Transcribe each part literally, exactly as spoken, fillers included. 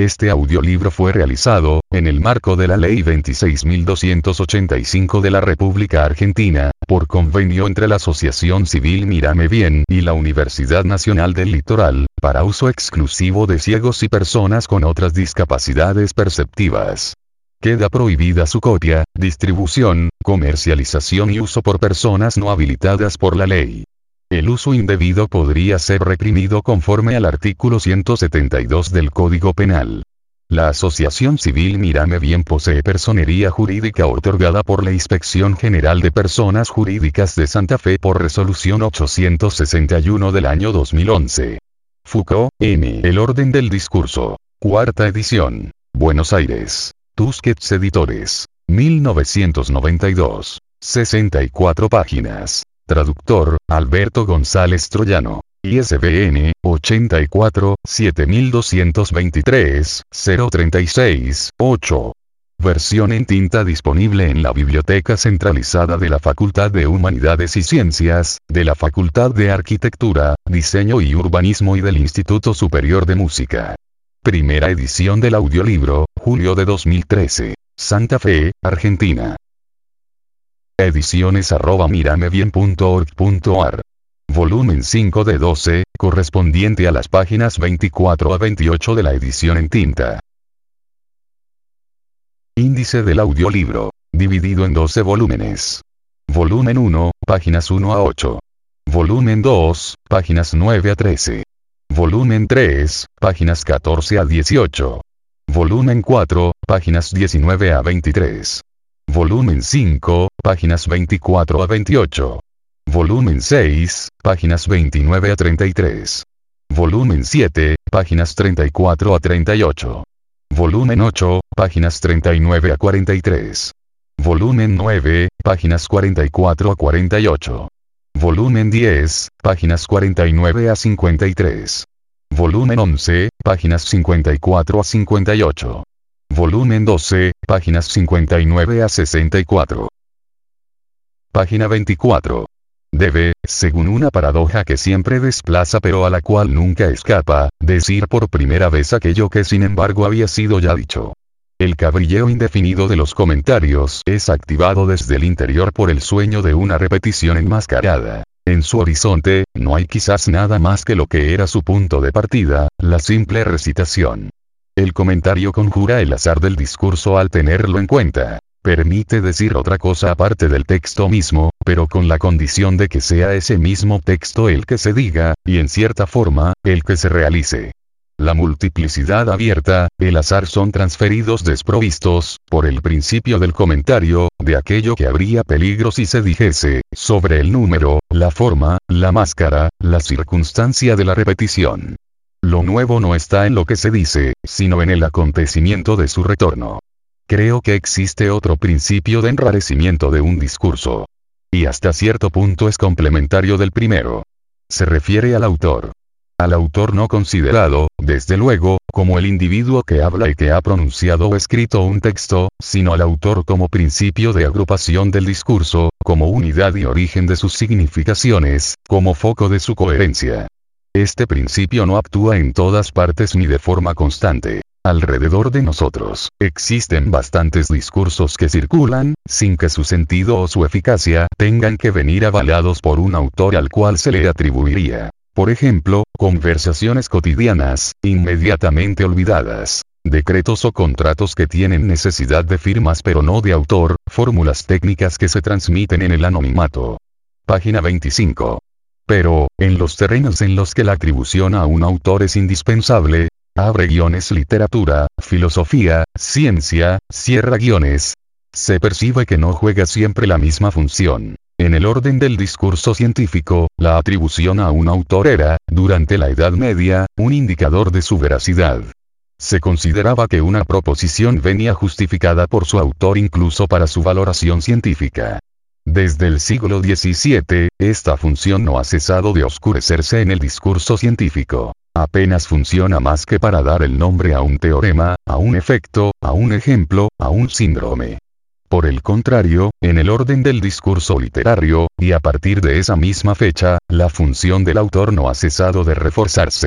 Este audiolibro fue realizado, en el marco de la Ley veintiséis mil doscientos ochenta y cinco de la República Argentina, por convenio entre la Asociación Civil Mírame Bien y la Universidad Nacional del Litoral, para uso exclusivo de ciegos y personas con otras discapacidades perceptivas. Queda prohibida su copia, distribución, comercialización y uso por personas no habilitadas por la ley. El uso indebido podría ser reprimido conforme al artículo ciento setenta y dos del Código Penal. La Asociación Civil Mírame Bien posee personería jurídica otorgada por la Inspección General de Personas Jurídicas de Santa Fe por resolución ochocientos sesenta y uno del año dos mil once. Foucault, M. El orden del discurso. Cuarta edición. Buenos Aires. Tusquets Editores. mil novecientos noventa y dos. sesenta y cuatro páginas. Traductor, Alberto González Troyano. I S B N, ochenta y cuatro, siete mil doscientos veintitrés, cero treinta y seis, ocho. Versión en tinta disponible en la Biblioteca Centralizada de la Facultad de Humanidades y Ciencias, de la Facultad de Arquitectura, Diseño y Urbanismo y del Instituto Superior de Música. Primera edición del audiolibro, julio de dos mil trece. Santa Fe, Argentina. Ediciones arroba miramebien punto org punto ar. Volumen cinco de doce, correspondiente a las páginas veinticuatro a veintiocho de la edición en tinta. Índice del audiolibro. Dividido en doce volúmenes. Volumen uno, páginas uno a ocho. Volumen dos, páginas nueve a trece. Volumen tres, páginas catorce a dieciocho. Volumen cuatro, páginas diecinueve a veintitrés. Volumen cinco, páginas veinticuatro a veintiocho. Volumen seis, páginas veintinueve a treinta y tres. Volumen siete, páginas treinta y cuatro a treinta y ocho. Volumen ocho, páginas treinta y nueve a cuarenta y tres. Volumen nueve, páginas cuarenta y cuatro a cuarenta y ocho. Volumen diez, páginas cuarenta y nueve a cincuenta y tres. Volumen once, páginas cincuenta y cuatro a cincuenta y ocho. Volumen doce, páginas cincuenta y nueve a sesenta y cuatro. Página veinticuatro. Debe, según una paradoja que siempre desplaza pero a la cual nunca escapa, decir por primera vez aquello que sin embargo había sido ya dicho. El cabrilleo indefinido de los comentarios es activado desde el interior por el sueño de una repetición enmascarada. En su horizonte, no hay quizás nada más que lo que era su punto de partida, la simple recitación. El comentario conjura el azar del discurso al tenerlo en cuenta. Permite decir otra cosa aparte del texto mismo, pero con la condición de que sea ese mismo texto el que se diga, y en cierta forma, el que se realice. La multiplicidad abierta, el azar son transferidos desprovistos, por el principio del comentario, de aquello que habría peligro si se dijese, sobre el número, la forma, la máscara, la circunstancia de la repetición. Lo nuevo no está en lo que se dice, sino en el acontecimiento de su retorno. Creo que existe otro principio de enrarecimiento de un discurso. Y hasta cierto punto es complementario del primero. Se refiere al autor. Al autor no considerado, desde luego, como el individuo que habla y que ha pronunciado o escrito un texto, sino al autor como principio de agrupación del discurso, como unidad y origen de sus significaciones, como foco de su coherencia. Este principio no actúa en todas partes ni de forma constante. Alrededor de nosotros, existen bastantes discursos que circulan, sin que su sentido o su eficacia tengan que venir avalados por un autor al cual se le atribuiría, por ejemplo, conversaciones cotidianas, inmediatamente olvidadas, decretos o contratos que tienen necesidad de firmas pero no de autor, fórmulas técnicas que se transmiten en el anonimato. Página veinticinco. Pero, en los terrenos en los que la atribución a un autor es indispensable, abre guiones literatura, filosofía, ciencia, cierra guiones. Se percibe que no juega siempre la misma función. En el orden del discurso científico, la atribución a un autor era, durante la Edad Media, un indicador de su veracidad. Se consideraba que una proposición venía justificada por su autor incluso para su valoración científica. Desde el siglo diecisiete, esta función no ha cesado de oscurecerse en el discurso científico. Apenas funciona más que para dar el nombre a un teorema, a un efecto, a un ejemplo, a un síndrome. Por el contrario, en el orden del discurso literario, y a partir de esa misma fecha, la función del autor no ha cesado de reforzarse.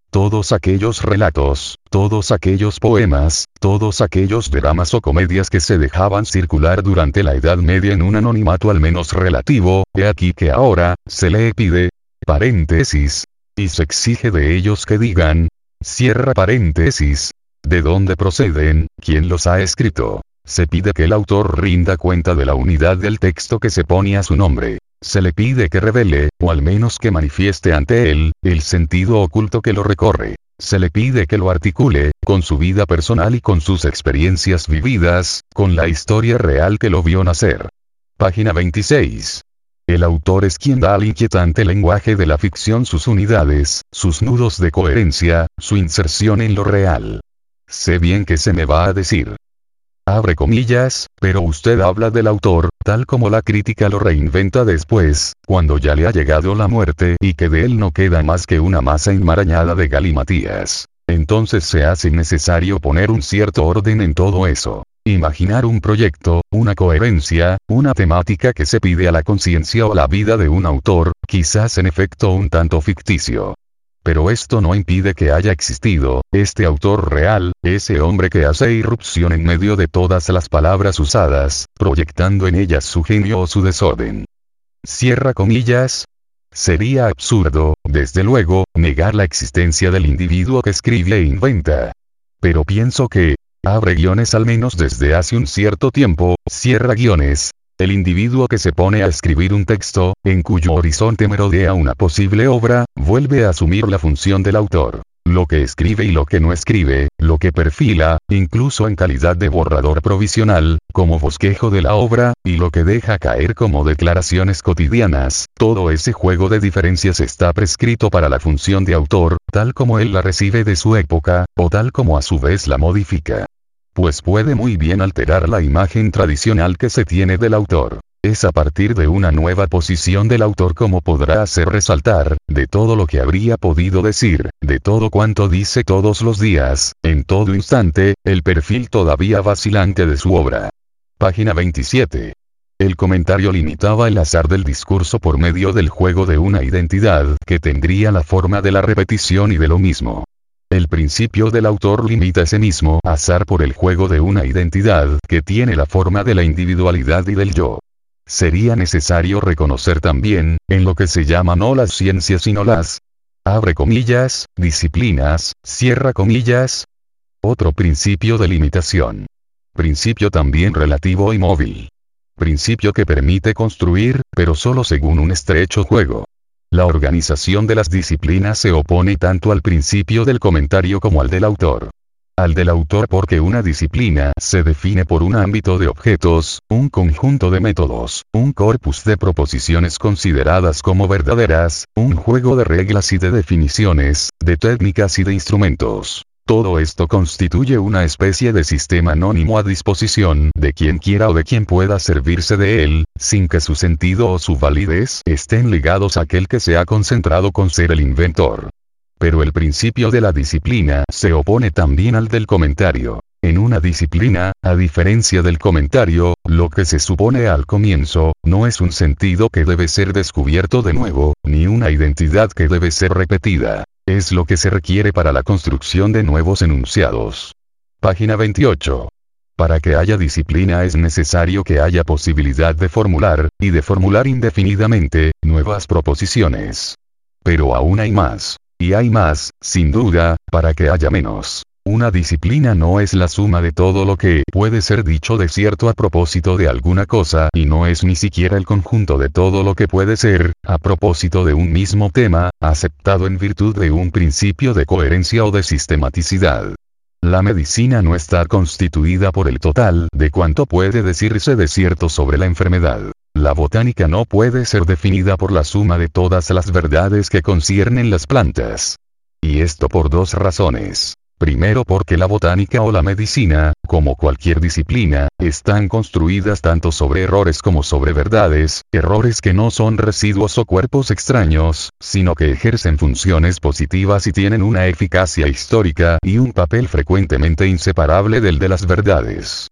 todos aquellos relatos, todos aquellos poemas, todos aquellos dramas o comedias que se dejaban circular durante la Edad Media en un anonimato al menos relativo, he aquí que ahora, se le pide, paréntesis, y se exige de ellos que digan, cierra paréntesis, de dónde proceden, quién los ha escrito. Se pide que el autor rinda cuenta de la unidad del texto que se pone a su nombre. Se le pide que revele, o al menos que manifieste ante él, el sentido oculto que lo recorre. Se le pide que lo articule, con su vida personal y con sus experiencias vividas, con la historia real que lo vio nacer. Página veintiséis. El autor es quien da al inquietante lenguaje de la ficción sus unidades, sus nudos de coherencia, su inserción en lo real. Sé bien que se me va a decir. Abre comillas, pero usted habla del autor, tal como la crítica lo reinventa después, cuando ya le ha llegado la muerte y que de él no queda más que una masa enmarañada de galimatías. Entonces se hace necesario poner un cierto orden en todo eso. Imaginar un proyecto, una coherencia, una temática que se pide a la conciencia o la vida de un autor, quizás en efecto un tanto ficticio. Pero esto no impide que haya existido, este autor real, ese hombre que hace irrupción en medio de todas las palabras usadas, proyectando en ellas su genio o su desorden. Cierra comillas. Sería absurdo, desde luego, negar la existencia del individuo que escribe e inventa. Pero pienso que, abre guiones al menos desde hace un cierto tiempo, cierra guiones. El individuo que se pone a escribir un texto, en cuyo horizonte merodea una posible obra, vuelve a asumir la función del autor. Lo que escribe y lo que no escribe, lo que perfila, incluso en calidad de borrador provisional, como bosquejo de la obra, y lo que deja caer como declaraciones cotidianas, todo ese juego de diferencias está prescrito para la función de autor, tal como él la recibe de su época, o tal como a su vez la modifica. Pues puede muy bien alterar la imagen tradicional que se tiene del autor. Es a partir de una nueva posición del autor como podrá hacer resaltar, de todo lo que habría podido decir, de todo cuanto dice todos los días, en todo instante, el perfil todavía vacilante de su obra. Página veintisiete. El comentario limitaba el azar del discurso por medio del juego de una identidad que tendría la forma de la repetición y de lo mismo. El principio del autor limita ese mismo azar por el juego de una identidad que tiene la forma de la individualidad y del yo. Sería necesario reconocer también, en lo que se llama no las ciencias sino las, abre comillas, disciplinas, cierra comillas, otro principio de limitación. Principio también relativo y móvil. Principio que permite construir, pero solo según un estrecho juego. La organización de las disciplinas se opone tanto al principio del comentario como al del autor. Al del autor porque una disciplina se define por un ámbito de objetos, un conjunto de métodos, un corpus de proposiciones consideradas como verdaderas, un juego de reglas y de definiciones, de técnicas y de instrumentos. Todo esto constituye una especie de sistema anónimo a disposición de quien quiera o de quien pueda servirse de él, sin que su sentido o su validez estén ligados a aquel que se ha concentrado con ser el inventor. Pero el principio de la disciplina se opone también al del comentario. En una disciplina, a diferencia del comentario, lo que se supone al comienzo, no es un sentido que debe ser descubierto de nuevo, ni una identidad que debe ser repetida. Es lo que se requiere para la construcción de nuevos enunciados. Página veintiocho. Para que haya disciplina es necesario que haya posibilidad de formular, y de formular indefinidamente, nuevas proposiciones. Pero aún hay más. Y hay más, sin duda, para que haya menos. Una disciplina no es la suma de todo lo que puede ser dicho de cierto a propósito de alguna cosa y no es ni siquiera el conjunto de todo lo que puede ser, a propósito de un mismo tema, aceptado en virtud de un principio de coherencia o de sistematicidad. La medicina no está constituida por el total de cuanto puede decirse de cierto sobre la enfermedad. La botánica no puede ser definida por la suma de todas las verdades que conciernen las plantas. Y esto por dos razones. Primero porque la botánica o la medicina, como cualquier disciplina, están construidas tanto sobre errores como sobre verdades, errores que no son residuos o cuerpos extraños, sino que ejercen funciones positivas y tienen una eficacia histórica y un papel frecuentemente inseparable del de las verdades.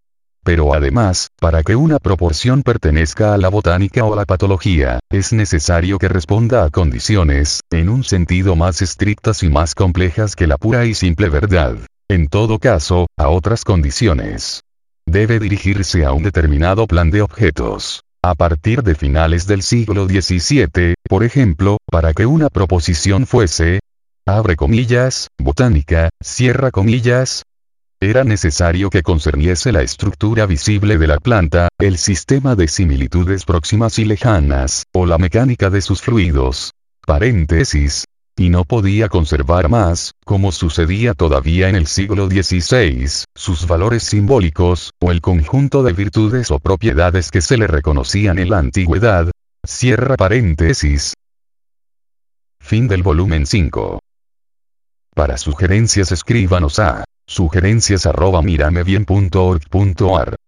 Pero además, para que una proporción pertenezca a la botánica o la patología, es necesario que responda a condiciones, en un sentido más estrictas y más complejas que la pura y simple verdad. En todo caso, a otras condiciones. Debe dirigirse a un determinado plan de objetos. A partir de finales del siglo diecisiete, por ejemplo, para que una proposición fuese, abre comillas, botánica, cierra comillas, era necesario que concerniese la estructura visible de la planta, el sistema de similitudes próximas y lejanas, o la mecánica de sus fluidos. Paréntesis. Y no podía conservar más, como sucedía todavía en el siglo dieciséis, sus valores simbólicos, o el conjunto de virtudes o propiedades que se le reconocían en la antigüedad. Cierra paréntesis. Fin del volumen cinco. Para sugerencias escríbanos a sugerencias arroba miramebien punto org punto ar.